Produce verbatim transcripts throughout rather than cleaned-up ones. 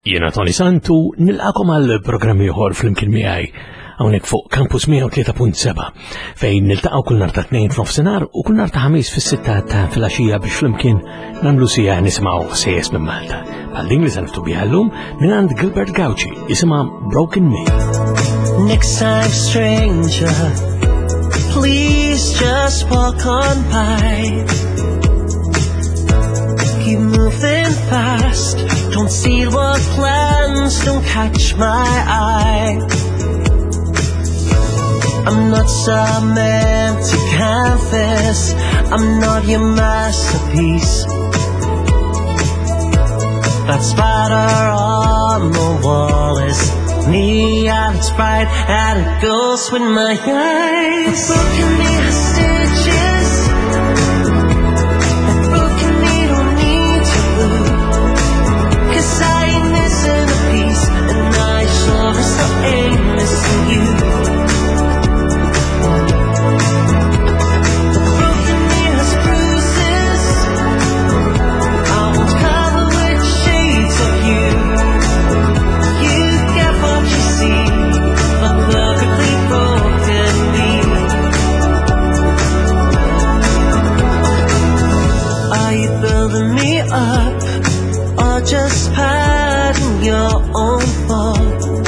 Jiena Tony Santu nilqakom għal programmi ieħor flimkien miegħi hawnhekk fuq Campus mija u tlieta punt seba' fejn niltaqgħu kull nhar ta' tnejn f'nofsinhar u kull nhar ta' ħamis fis-sitta ta' filgħaxija biex flimkien nagħmlu sija nisimgħu sejjes minn Malta. Bħal din li se niftu biha llum minn għand Gilbert Gauci isimha Broken Me. Next time, stranger, please just walk on by. Keep moving fast, don't see what plans, don't catch my eye. I'm not some empty canvas, I'm not your masterpiece. That spider on the wall is me and it's bright and it goes with my eyes. The broken me has stitches, the broken me don't need to blue, 'cause I ain't missing a piece and I sure as I ain't missing you. The broken me has bruises, I won't cover with shades of you. You get what you see, but perfectly broken me. Are you building me up, or just padding your own fall?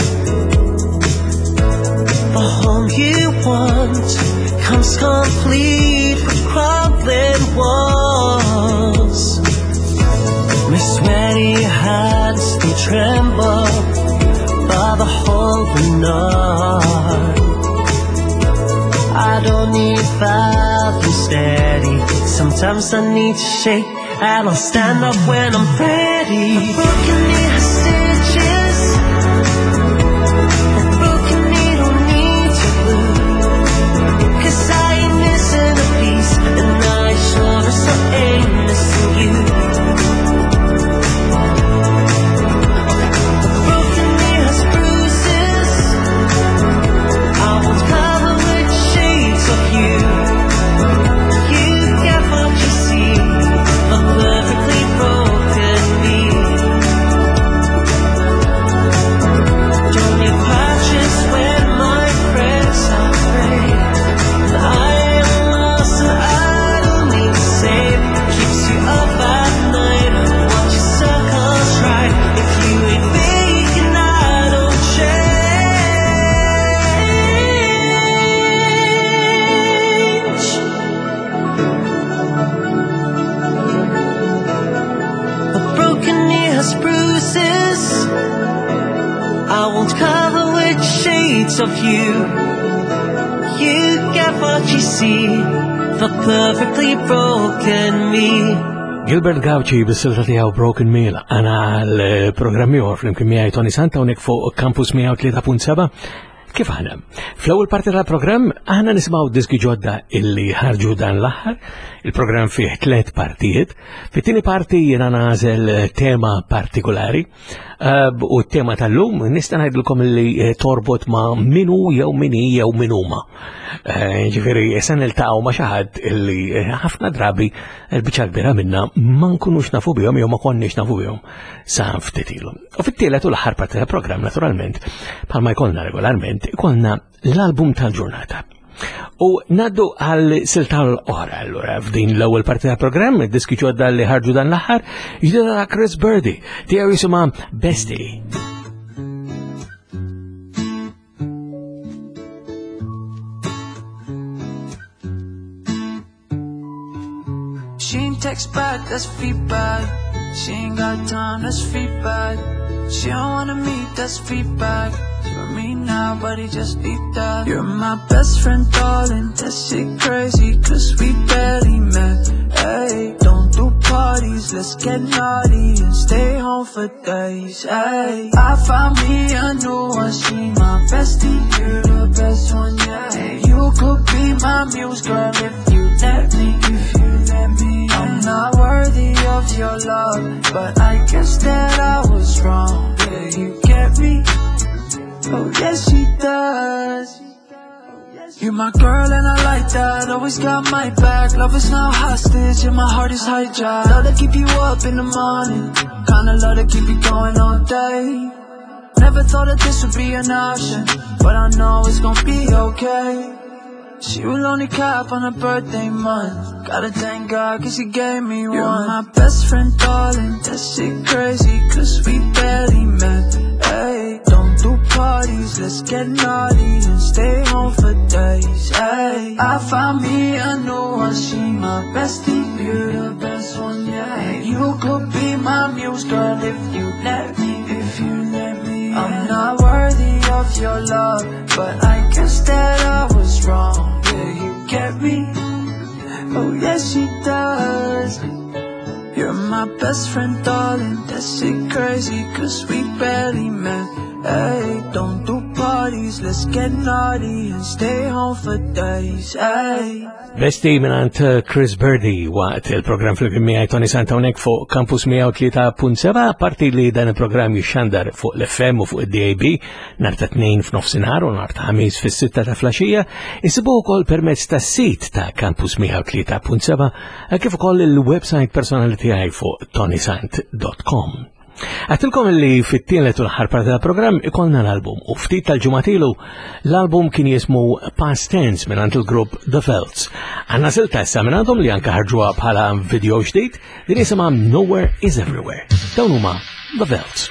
The home you want comes complete with crumbling walls. My sweaty hands, they tremble by the whole night. I don't need valve and steady, sometimes I need to shake and I'll stand up when I'm ready. A broken me has stitches, a broken me don't need to blue, 'cause I ain't missing a piece and I sure as I ain't missing you. A broken me has bruises, I won't cover with shades of you. You get what you see, a perfectly broken me. Don't need patches when my friends are afraid. I am lost and I don't need to save. Keeps you up at night, watch your circles right. If you ain't faking, I don't change. The broken knee has bruises, I won't cover with shades of you. You get what you see, the perfectly broken me. Gilbert Gauci bis-silta tiegħu Broken Me għana l-programmi ieħor flimkien miegħi Tony Santa hawnhekk fuq Campus mija u tlieta punt seba'. Kif aħna? Fl-ewwel parti tal-programm aħna nisimgħu diski ġodda illi ħarġu dan l-aħħar. Il-programm fih tliet partijiet. Fit-tieni parti jiena nagħżel tema partikolari u t-tema tal-lum nista' ngħidilkom li torbot ma' minu jew mini jew min huma. Ġifieri se niltaqgħu ma' xi ħadd illi ħafna drabi l-biċċa kbira minnha ma nkunux nafu bihom jew ma konniex nafu bihom sa ftit ilhom. U fit-tielet u l-aħħar parti tal-programm naturalment bħalma jkollna regolarment ikollna l-album tal-ġurnata. U naddu għal silta l-oħra allura f'din l-ewwel parti tal-programm id-diski ġodda li ħarġu dan l-aħħar jiġu Chris Birdie tiegħu jisimha Bestie. She ain't text back, that's feedback. She ain't got time, that's feedback. She don't wanna meet, that's feedback. You and me now, buddy, just eat that. You're my best friend, darling, that shit crazy, 'cause we barely met. Hey, don't do parties, let's get naughty and stay home for days. Hey, I found me a new one, she my bestie, you're the best one, yeah. Hey, you could be my muse, girl, if you let me, if you let me. I'm not worthy of your love, but I guess that I was wrong. Yeah, you get me. Oh yes she does. You're my girl and I like that, always got my back. Love is now hostage and my heart is hijacked. Love to keep you up in the morning, kinda love to keep you going all day. Never thought that this would be an option, but I know it's gonna be okay. She will only cap on her birthday month. Gotta thank God cause he gave me one. You're my best friend, darling, that shit crazy cause we barely met. Hey, don't do parties, let's get naughty and stay home for days. Hey, I found me a new one, she my bestie, you're the best one, yeah. You could be my muse, girl, if you let me, if you let me. I'm not worthy of your love, but I guess that I was wrong. Yeah, you get me? Oh yes, she does. You're my best friend, darling, that shit crazy cause we barely met. Hey, don't do parties, let's get naughty and stay home for days. Hey. Besti minant Chris Birdie waqt il-program fil-għaj Tony Santa unek fuq Campus mija u tlieta punt seba', parti li dan il-program jixxandar fuq l-F M u fuq il-D A B nhar ta' tnejn f'nofsinhar u nhar ta' ħamis fis-sitta ta' flaxija, isibu wkoll permezz tas-sit ta' Campus mija u tlieta punt seba' kif ukoll il-website personali tiegħi fuq tonysant dot com. Għatilkom li fit-tielet u l-ħar parti tal-program ikolna l-album u ftit tal-ġumatilu l-album kien jismu Past Tense minn il-grupp The Velts. Għanna silta issa minn għandhom li anka ħarġuha bħala video ġdid din jisimha Nowhere is Everywhere. Dawn huma The Velts.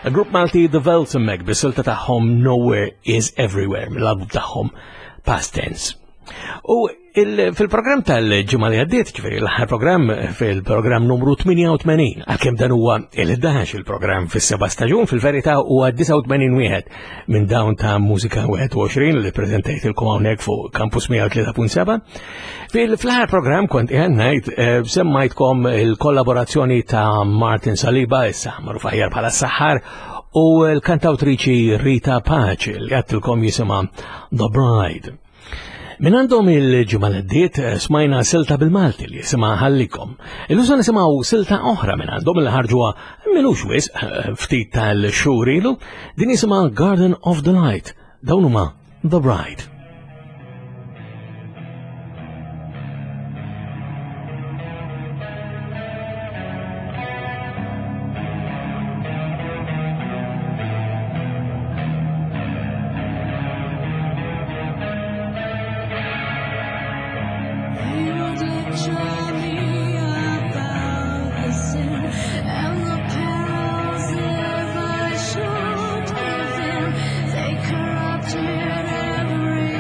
Grupp Malti The Velsemmek bis-silta tagħhom Nowhere is Everywhere mill-album tagħhom Past Tense. U fil-programm tal-ġimgħa li għaddiet, ġifieri l-aħħar programm fil-programm numru tminja-u-tmenin, għalkemm dan huwa il-ħdax il-programm fis-seba' staġun, fil-verità huwa disa' u tmenin wieħed minn dawn ta' mużika wieħed u għoxrin li ppreżentajtilkom hawnhekk fuq Campus mija u tlieta punt seba'. Fil-aħħar programm kont qiegħed ngħid semmajtkom il-kollaborazzjoni ta' Martin Saliba, issa magħruf aħjar bħala Saħħar, u l-kantawtriċi Rita Pace li għattilkom jisimha The Bride. Min għandhom il-ġimgħa l-għaddiet smajna silta bil-Malti li jisimha Ħallikom. Illuża nisimgħu silta oħra minn għandhom li ħarġuha minux wisq ftit tal-xhur ilu, din jisimha Garden of the Light. Dawn huma The Bride. They corrupted every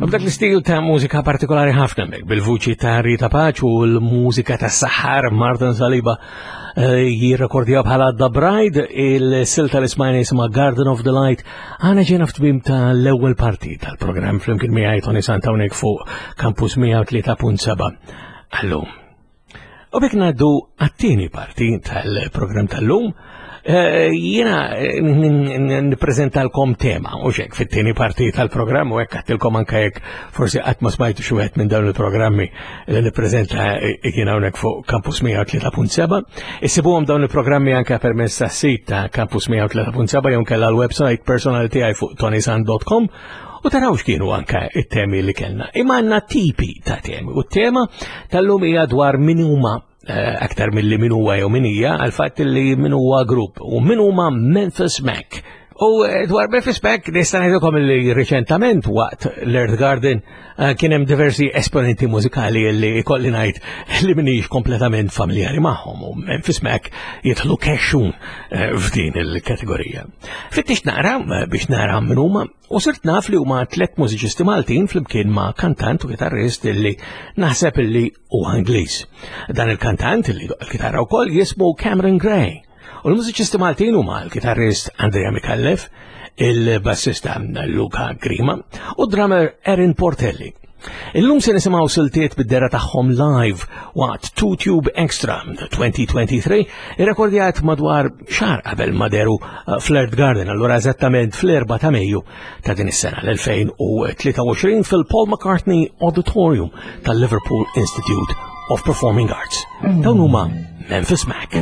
B'dak l-istil ta' mużika partikolari ħafna mek bil-vuċi ta' Rita Paċ u l-mużika ta' Sahar Martin Saliba jirrekordjaw bħala The Bride, il-silta l-ismajna jisima Garden of the Light. Għana ġena f'tbim ta' l-ewwel parti tal-programm flimkien miegħi Tony Santa hawnhekk fuq Campus mija u tlieta punt seba' għallum. U bek ngħaddu għat-tieni parti tal-programm tal-lum. Uh, Jena n-prezentalkom tema, u xek, fit-tieni parti tal-programm, u hekk għattilkom anka jekk forsi qatt ma smajtu xi wieħed minn dawn il-programmi li nippreżenta jiena hawnhekk fuq Campus mija u tlieta punt seba'. Issibuhom dawn il-programmi anke permezz tas-sit ta' Campus mija u tlieta punt seba' jew kellha l-website personali tiegħi fuq tonysant dot com. U taraw x'kienu anke it-temi li kellna. Imma għandna tipi ta' temi, u t-tema tal-lum hija dwar min huma Uh, aktar mill-li min huwa jew min hija għal fatt li min huwa grupp u min huma Memphis Mac. U uh, dwar Memphis Mac nista' ngħidilkom li riċentament waqt l-Earth Garden uh, kien hemm diversi esponenti mużikali li kolli ngħid li minix kompletament familjari magħhom u Memphis Mac jidħlu kexxun uh, f'din il-kategorija. Fittix nara uh, biex nara min huma u sirt naf li huma tliet mużiċisti Maltin flimkien ma' kantant u chitarrist li naħseb li huwa Ingliż. Dan il-kantant li l-chitarra wkoll jismu Cameron Gray. U l-mużiċisti Maltin huma l-chitarrist Andrea Mikallef, il-bassista Luca Grima u drummer Erin Portelli. Illum se nisimgħu siltiet bid-dera tagħhom live waqt Two Tube Extra twenty twenty-three irrekordjat madwar xahar qabel ma deru fl-Earth Garden, allura eżattament fl-erba' ta' Mejju ta' din is-sena l-elfejn u tlieta wgħoxrin fil-Paul McCartney Auditorium tal-Liverpool Institute of Performing Arts. Dawn huma Memphis Mac.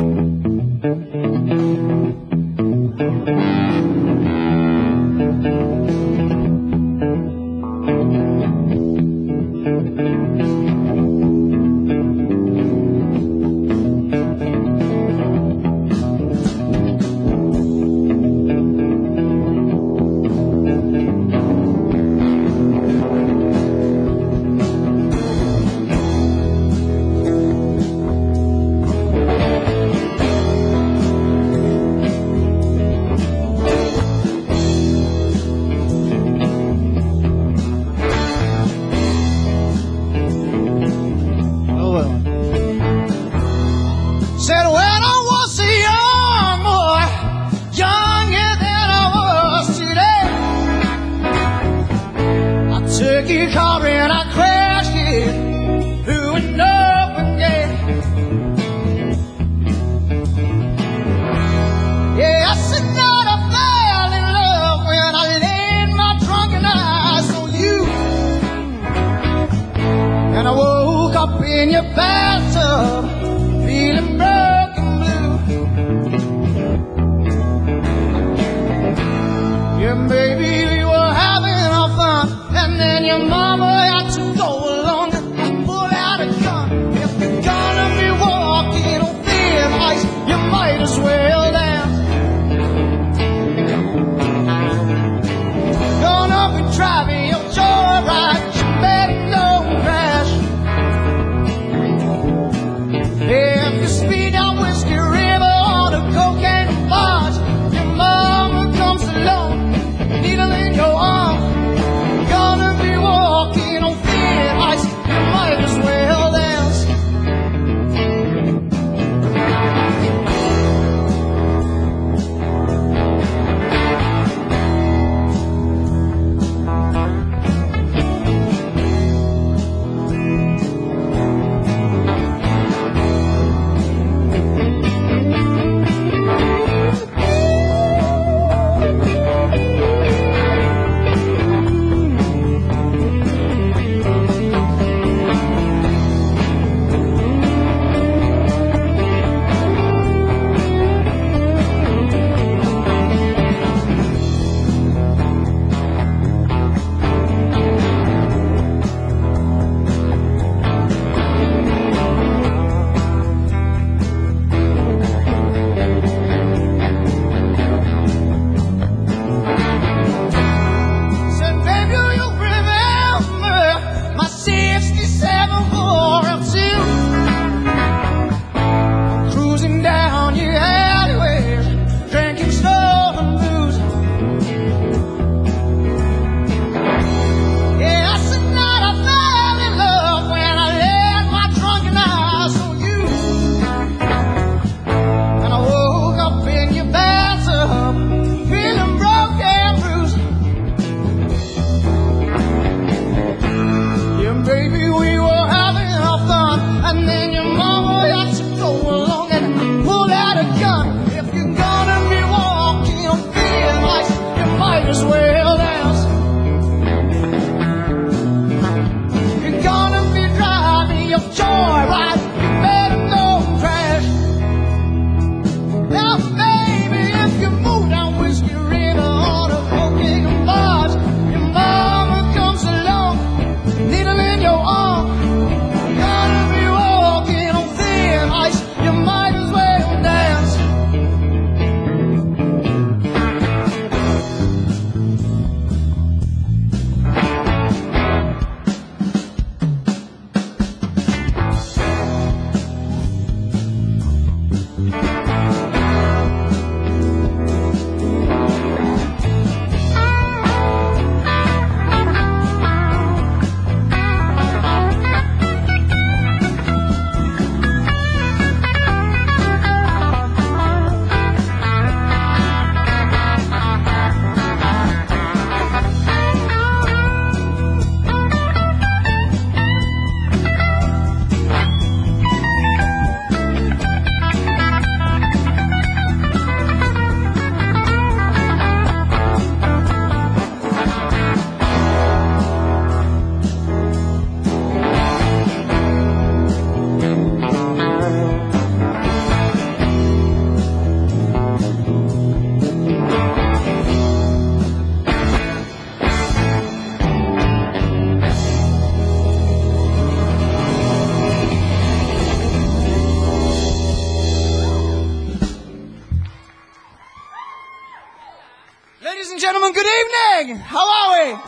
and gentlemen, good evening! How are we?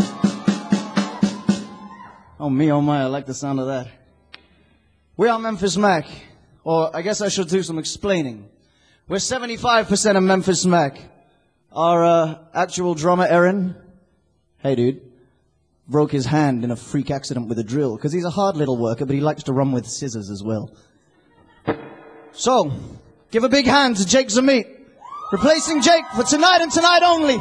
Oh, me, oh my, I like the sound of that. We are Memphis Mac, or I guess I should do some explaining. We're seventy-five percent of Memphis Mac. Our uh, actual drummer, Aaron, hey dude, broke his hand in a freak accident with a drill, because he's a hard little worker, but he likes to run with scissors as well. So, give a big hand to Jake Zamit, replacing Jake for tonight and tonight only.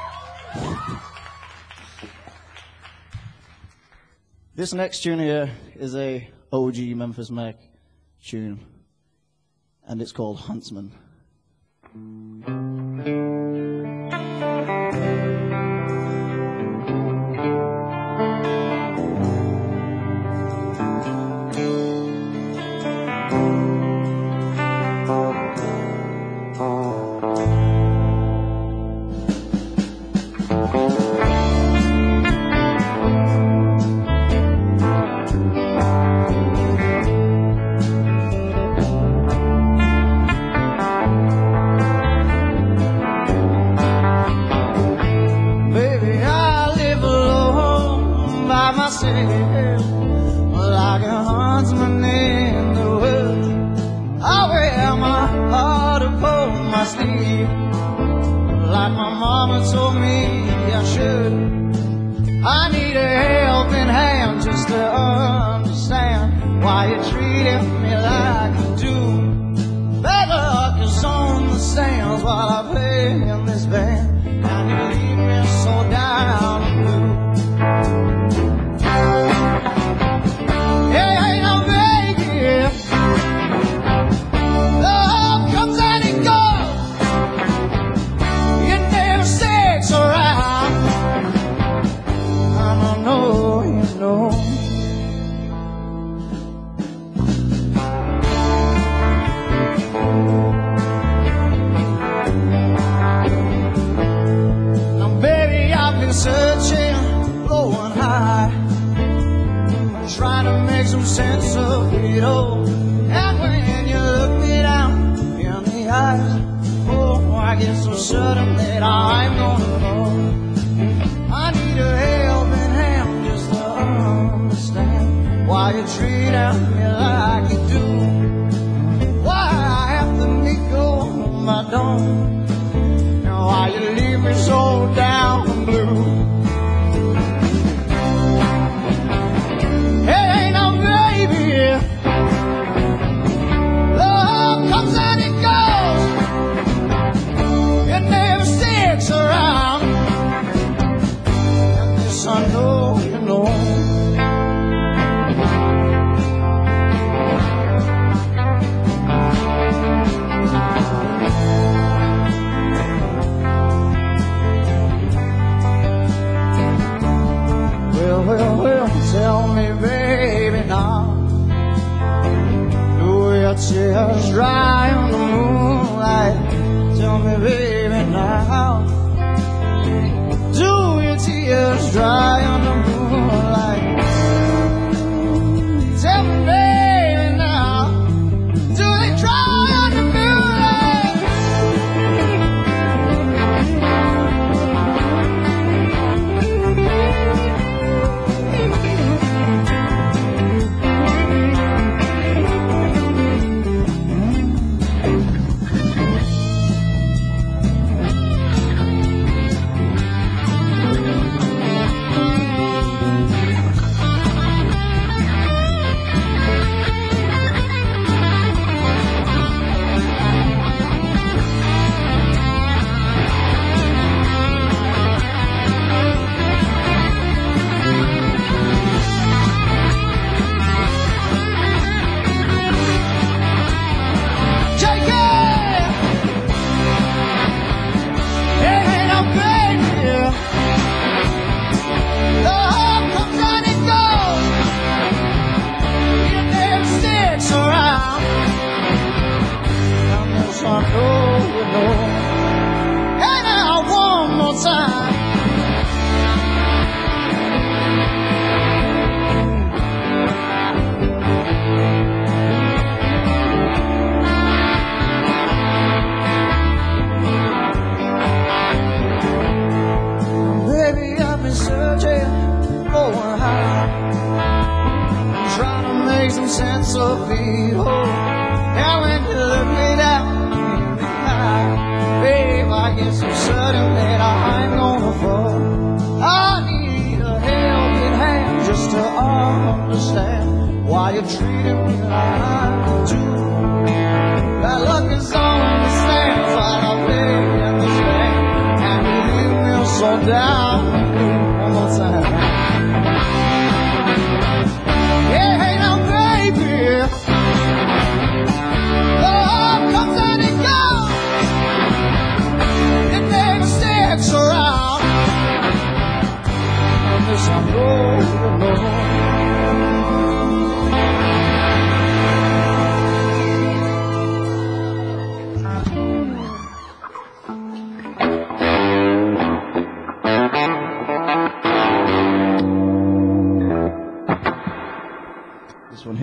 This next tune here is a O G Memphis Mac tune, and it's called Huntsman. Like a huntsman in the woods, I wear my heart upon my sleeve, like my mama told me I should. I need a helping hand just to understand why you're treating me like you do. Bad luck is on the sands while I play in this band, and you leave me so down and blue. Searching low and high, I'm trying to make some sense of it all. And when you look me down in the eyes, oh, I get so certain that I'm gonna know. I need a helping hand just to understand why you treat me like you do. Why I have to make go my dawn, and why you leave me so down and blue. Love comes and it goes, it never sticks around, and this I know you know. Well, well, well, tell me, baby, now, your tears dry on the moonlight. Tell me, baby, now, do your tears dry on the moonlight? Tell me, baby, now, do they dry on the moonlight?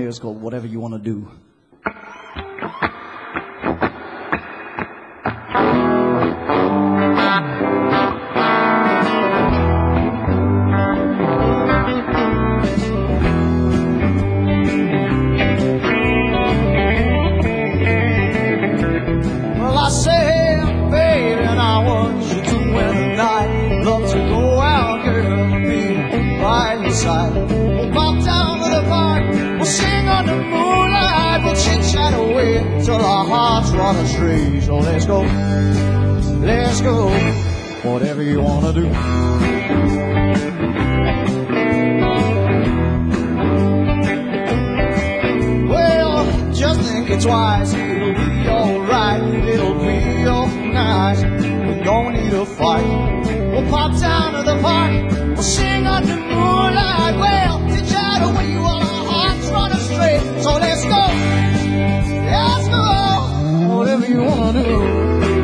here is called Whatever You Want to Do. Well, I said, baby, and I want you to win the night. Love to go out, girl, and be by your side. We'll pop down to the park, we'll sing on the moonlight, we'll chit-chat away till our hearts run astray. So let's go, let's go, whatever you wanna do. Well, just think it twice, it'll be alright, it'll be all nice. We don't need a fight. We'll pop down to the park, we'll sing under moonlight. Well, chit-chat away while our hearts run astray. So let's go, let's go, whatever you wanna do.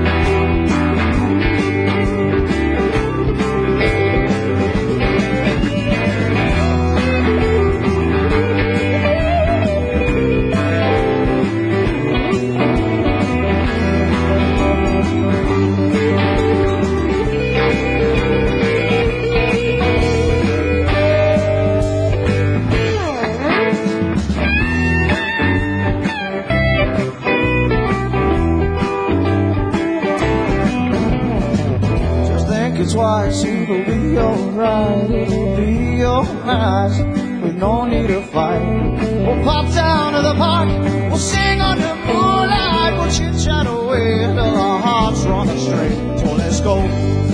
Twice, it'll be alright, it'll be all nice. We don't need a fight. We'll pop down to the park, we'll sing under moonlight, we'll chit-chat away till our hearts run astray. So let's go.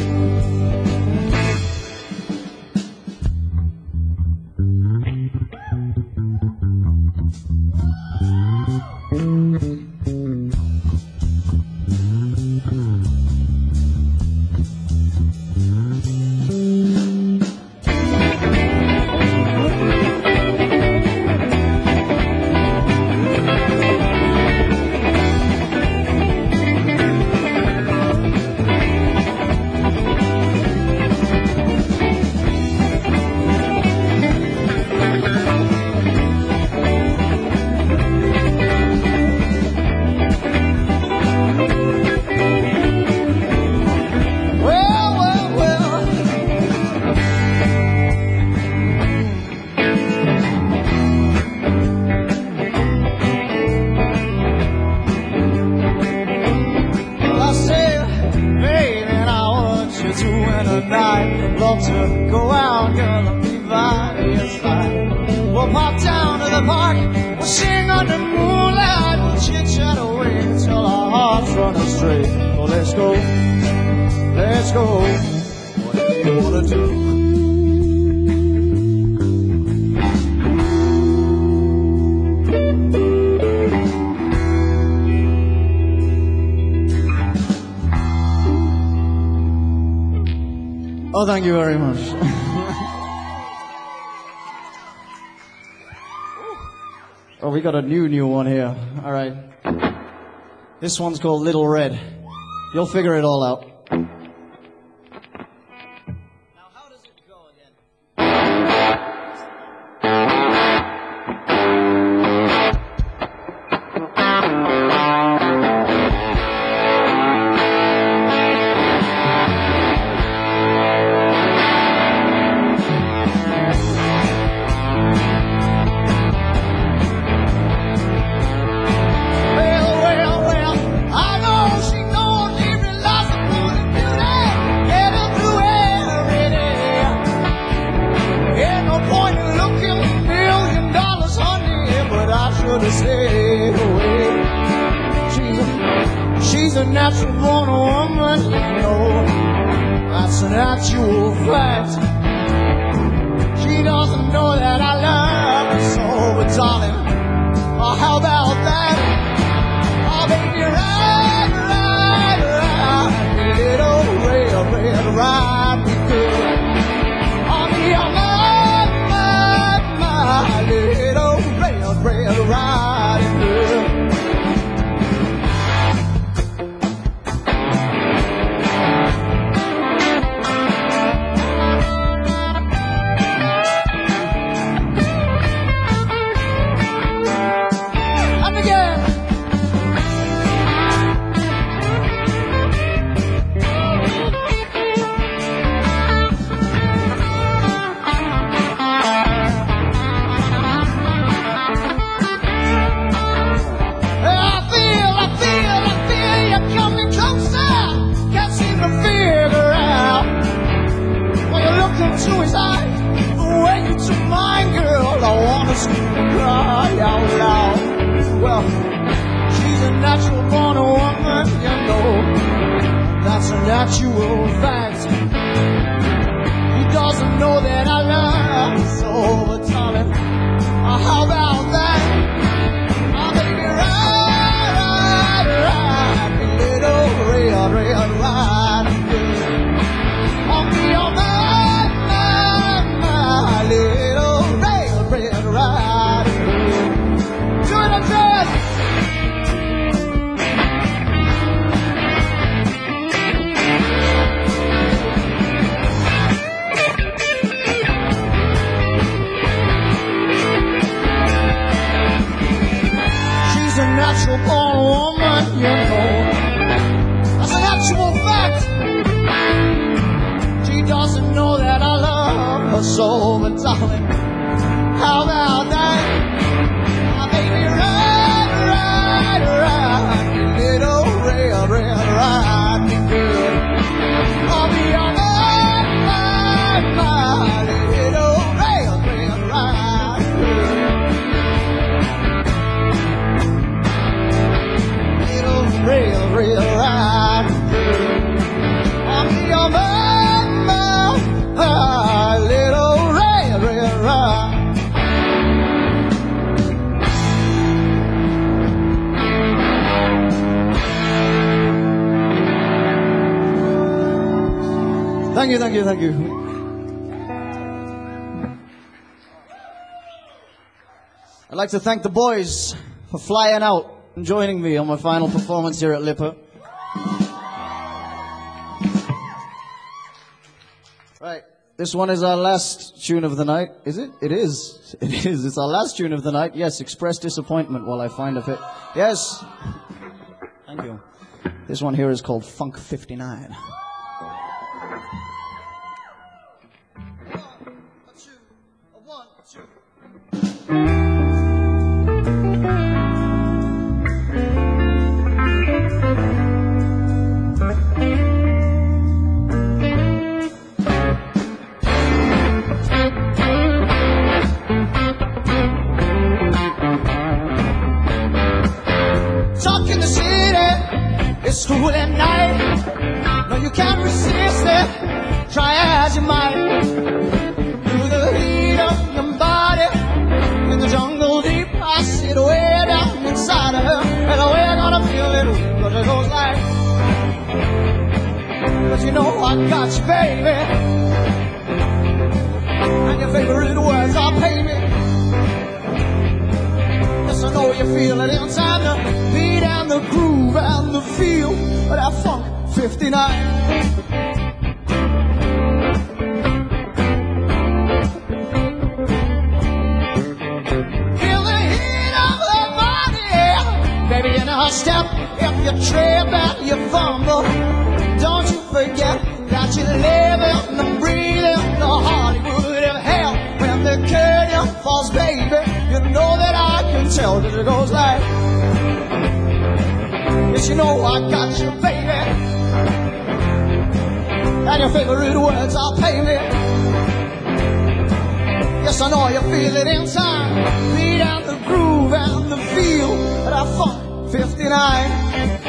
Oh, thank you very much. Oh, we got a new, new one here. All right. This one's called Little Red. You'll figure it all out. Now, how does it go again? Natural born woman, you know, that's an actual fact. She doesn't know that I love her so, but darling, oh, how about that? Oh, baby, ride, ride, ride, little red, red, ride me good. Oh, me, oh, my, my, my, little red, red, ride me good. that's a natural fact. He doesn't know that I love him so, darling. Uh, how about that? Oh, baby, ride, ride, ride, me little red, red riding hood. On me, on my, my, my little red, red riding hood. Do it again. She's a natural born woman, you know. That's an actual fact. She doesn't know that I love her so, but darling, how about that? My baby, ride, ride, ride, you little red, red, ride me good. I'll be on my, my, my little red, red, ride me good. Little red, red, ride me good. I'll be on my, my, my little red, red, ride. Thank you, thank you, thank you. I'd like to thank the boys for flying out and joining me on my final performance here at Lipper. Right, this one is our last tune of the night. Is it? It is. It is. It's our last tune of the night. Yes, express disappointment while I find a fit. Yes. Thank you. This one here is called Funk fifty-nine. One, two, one, two. Talk in the city, it's cool at night. No, you can't resist it, try as you might. Feel the heat of your body in the jungle deep. I sit way down inside of her, and we're gonna feel it, cause it goes like. But you know I got you, baby, and your favorite words are pay me. Yes, I know you feel it in time, the beat and the groove and the feel of that Funk fifty-nine. A step, if you trip and you fumble, don't you forget that you're living and breathing the Hollywood of hell. When the curtain falls, baby, you know that I can tell that it goes like. Yes, you know I got you, baby, and your favorite words are pay me. Yes, I know you feel it in time, beat and the groove and the feel of that funk fifty-nine.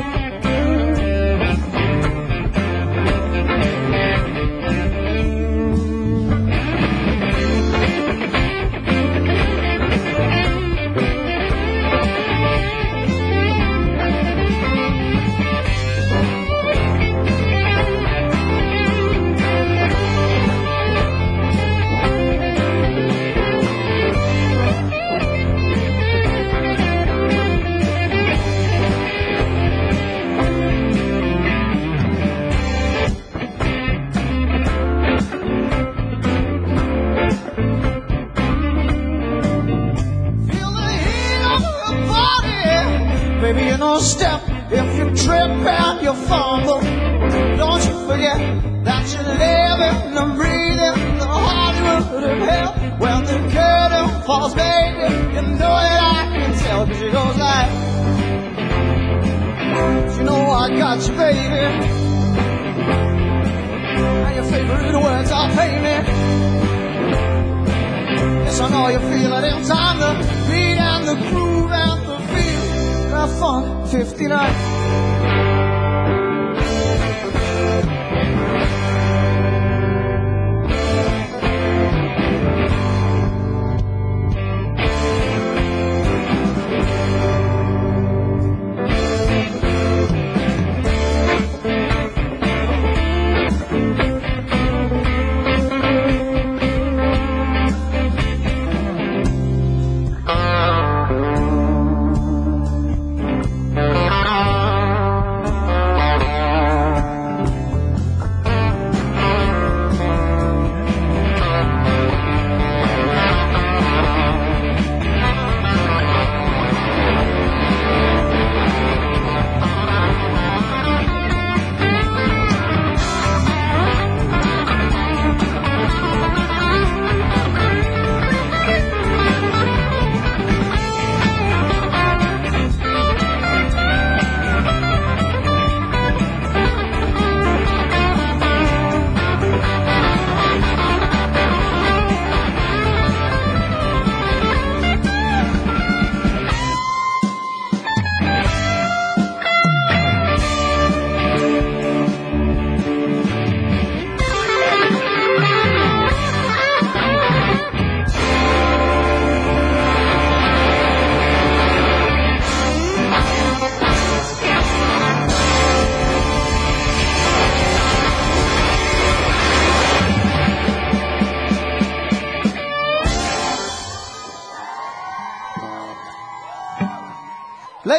Baby, you know, step, if you trip and you fumble, don't you forget that you're living and breathing the Hollywood of hell. When the curtain falls, baby, you know that I can tell, cause it goes like. You know I got you, baby, and your favorite words are pay me. Yes, I know you feel it in time, the beat and the groove and the feel. Funk fifty-nine.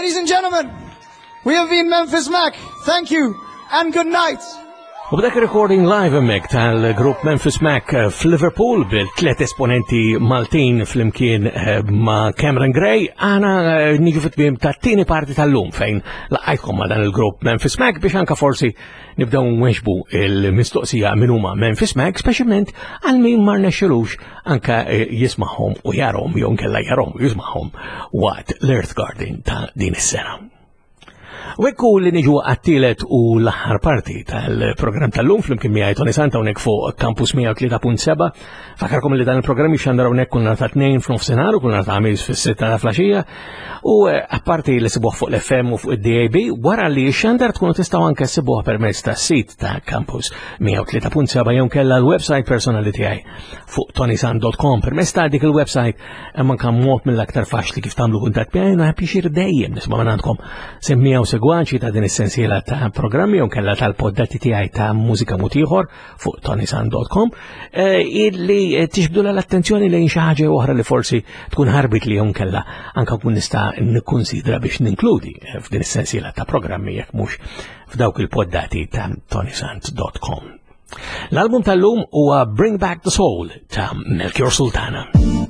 Ladies and gentlemen, we have been Memphis Mac. Thank you and good night. U b'dak recording live emmek tal-grupp Memphis Mac f'Liverpool bil-tlet esponenti Maltin fl-imkien ma' Cameron Gray, għana niġu fit-tmiem ta' tini parti tal-lum fejn laqajtkom ma' dan il-grupp Memphis Mac biex anka forsi nibdaw nweġbu il-mistoqsija minn huma Memphis Mac, speċjalment għal min ma rnexxilux anka jisma'hom u jarhom jew kella jarhom jisma'hom waqt l-Earth Garden ta' din is-sena. U ekku li niġu għattilet u l-aħħar parti tal-program tal-lum fl-imkien miegħi Tony Santa unek fuq Campus mija tlieta punt seba'. Fakarkom li dan il-programm jixxandar unek kull nhar ta' tnejn f'nofsinhar u kull nhar ta' ħamis fis-sitta ta' flaxija. U apparti li sibuh fuq l-F M u fuq id-D A B, wara li jixxandar tkunu tistgħu anke sibuh permezz tas-sit ta' Campus mija tlieta punt seba' jew kellha l-website personali tiegħi fuq tonysant dot com. Permezz ta' dik il-website hemm anke mod mill-aktar faċli kif tagħmlu kuntatt miegħi u ħabb dejjem nisma' minn għandkom semmija u segwaċi ta' din is-sensiela ta' programmi jew kellha tal-poddati tiegħi ta' mużika mutiħor fuq tonysant dot com illi tixbdu l-attenzjoni lejn xi ħaġa oħra li forsi tkun ħarbit li jew kellha anke nkun nista' nikkunsidra biex ninkludi f'din is-sensiela ta' programmi jekk mhux f'dawk il-poddati ta' tonysant dot com. L-album tal-lum huwa Bring Back the Soul ta' Melchior Sultana.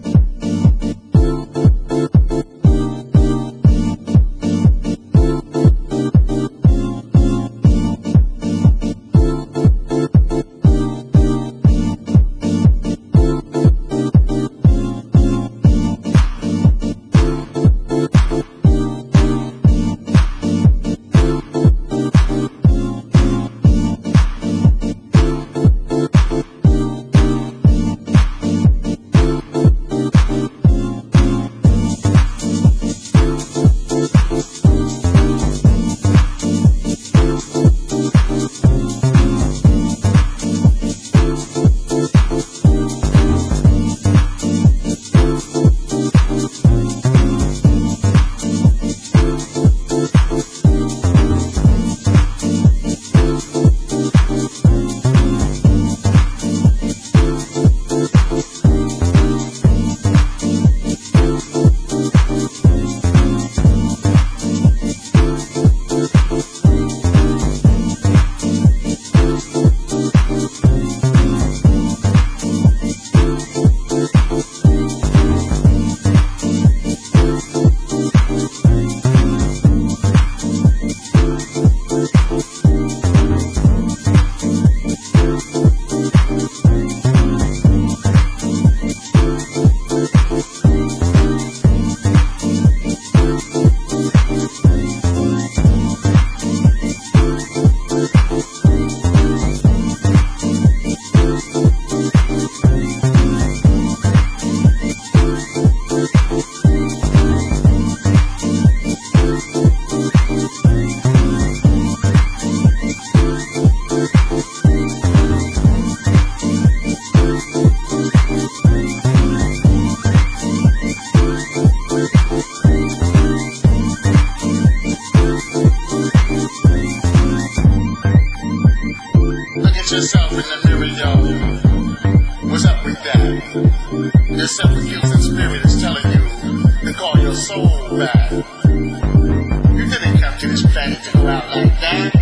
Yourself in the mirror, yo. What's up with that? Your self-accusing spirit is telling you to call your soul back. You didn't come to this planet to go out like that.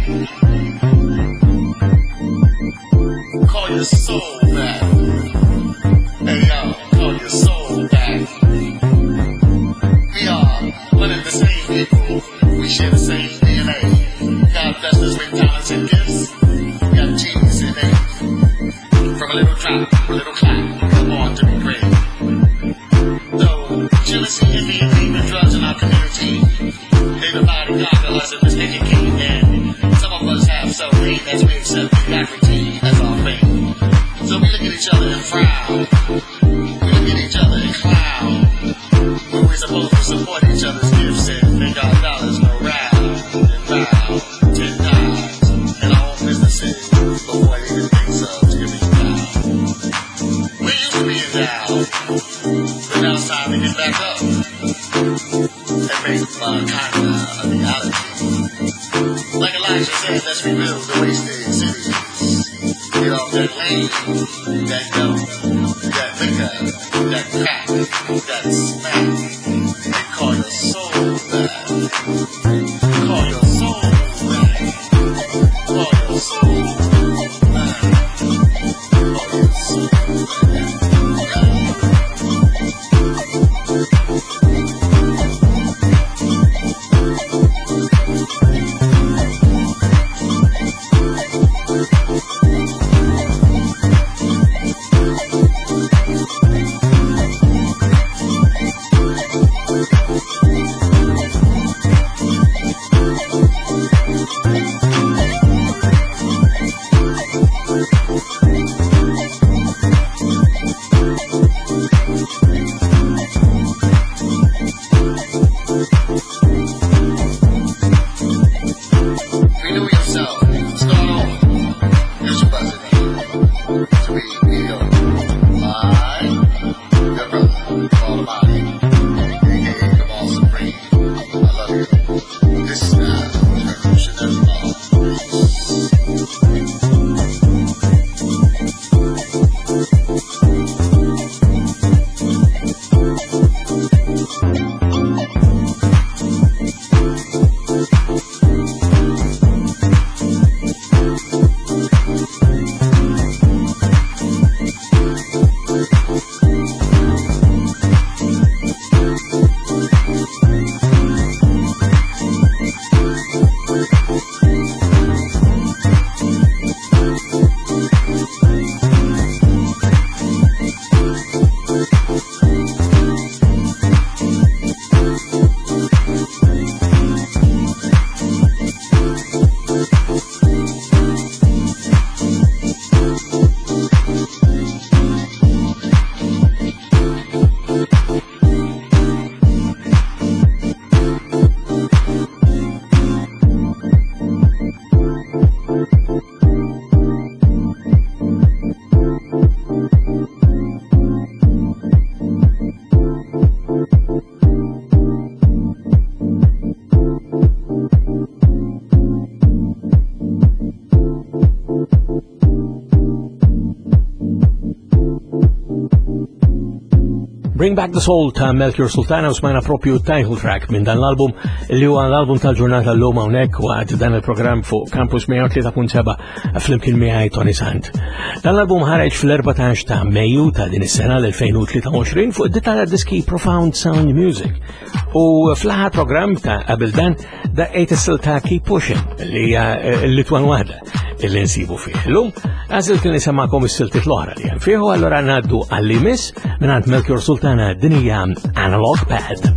Call your soul back. Hey, yo, call your soul back. We are one and the same people. We share the same D N A. God blessed us with talents and gifts. Got genius in it. From a little drop, a little clap, come on to be great. Though jealousy, envy, and demon drugs in our community, they divide and conquer us and miseducate. And some of us have self-hate as we accept mediocrity as our fate. So we look at each other and frown. We look at each other and clown. When we're supposed to support each other's gifts and make our dollars go round and round ten times in our own businesses before it even thinks of giving down. We used to be down, but now it's time to get back up and make mankind a reality. Like Elijah said, let's rebuild the wasted cities. Get off that lane, that dope, that liquor, that crack, that smack. They call your soul back. Call your soul back. Call your soul back. Call your soul back. Bring Back the Soul ta' Melchior Sultana u smajna propju title track minn dan l-album li huwa l-album tal-ġurnata l-lum hawnhekk waqt dan il-programm fuq Campus mija u tlieta punt seba' flimkien miegħi Tony Sant. Dan l-album ħareġ fl-erbatax ta' Mejju ta' din is-sena l-elfejn u tlieta u għoxrin fuq id-dittara diski Profound Sound Music. U fl-aħħar programm ta' qabel dan daqqejt is-sil ta' Keep Pushing li hija l-Litwan waħda illi nsibu fih. Illum għażilt li nisemmakom is-siltiet l-oħra li hemm fih u allura ngħaddu għall-imiss mingħand Melchior Sultana din hija Analog Pad.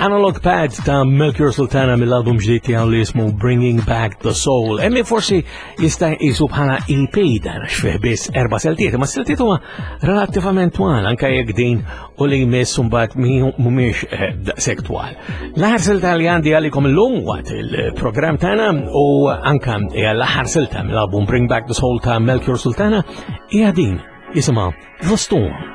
Analog Pad ta' Melchior Sultana mill-album ġdid tiegħu li jismu Bringing Back the Soul. Emmi forsi jista' jqisu bħala E P dan xfih biss erba' seltiet, ma seltiet huwa relattivament twal anke jekk din u li jmiss mbagħad mhumiex daqshekk twal. L-aħħar silta li għandi għalikom illum waqt il-programm tagħna u anke hija l-aħħar silta mill-album Bring Back the Soul ta' Melchior Sultana hija din jisimha The Storm.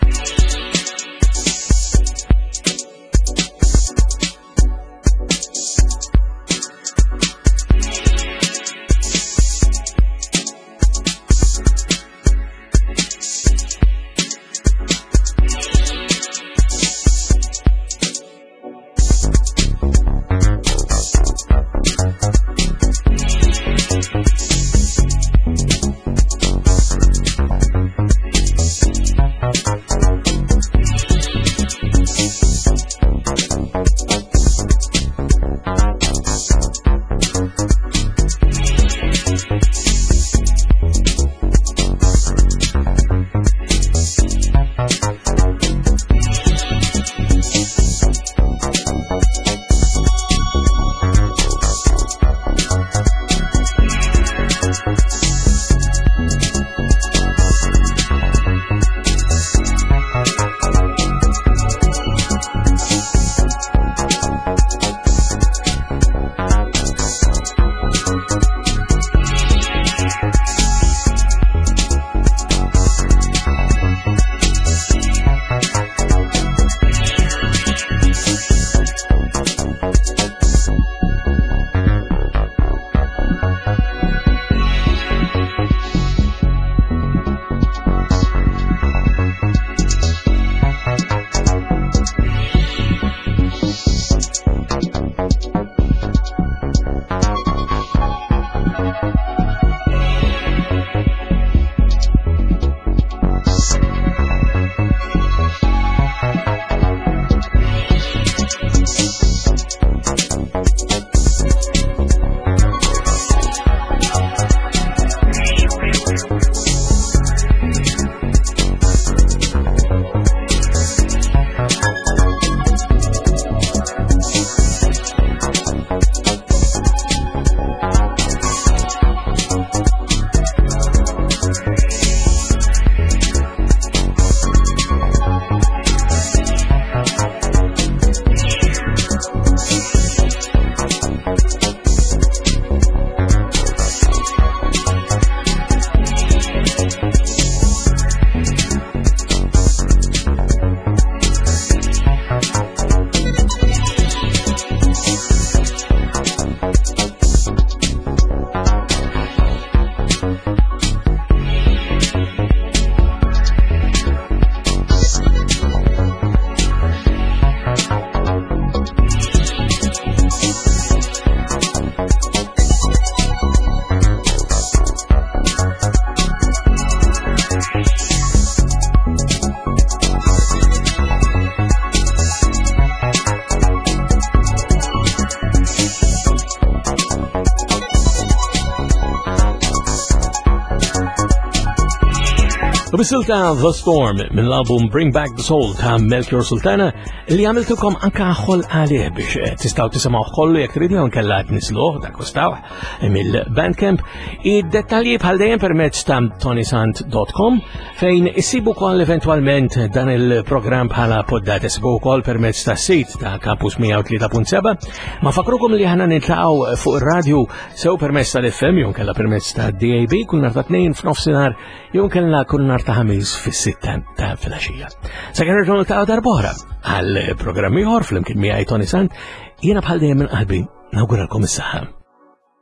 U bis-silta The Storm mill-album Bring Back the Soul ta' Melchior Sultana li għamiltukom anka ħol għalih biex tistaw tisimaw ħollu jek tridu nkella tnisluh dak kostaw mill-Bandcamp. Id-dettalji bħal dejjem permezz ta' tonysant dot com fejn issibu kol eventualment dan il-programm bħala poddat issibu kol permezz ta' sit ta' Campus mija u tlieta punt seba'. Ma fakrukom li ħana nitlaqgħu fuq ir-radju sew permezz tal-F M jew nkella permezz ta' D A B kull nhar ta' tnejn f'nofsinhar jew nkella kull nhar ta' ħamis fis-sitta ta' filgħaxija. Sakemm irġgħu niltaqgħu darb'oħra għal programmi ieħor flimkien miegħi Tony Sant, jiena bħal dejjem minn qalbi nawguralkom is-saħħa.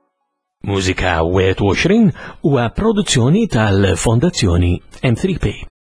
Mużika wieħed u għoxrin huwa produzzjoni tal-Fondazzjoni M three P.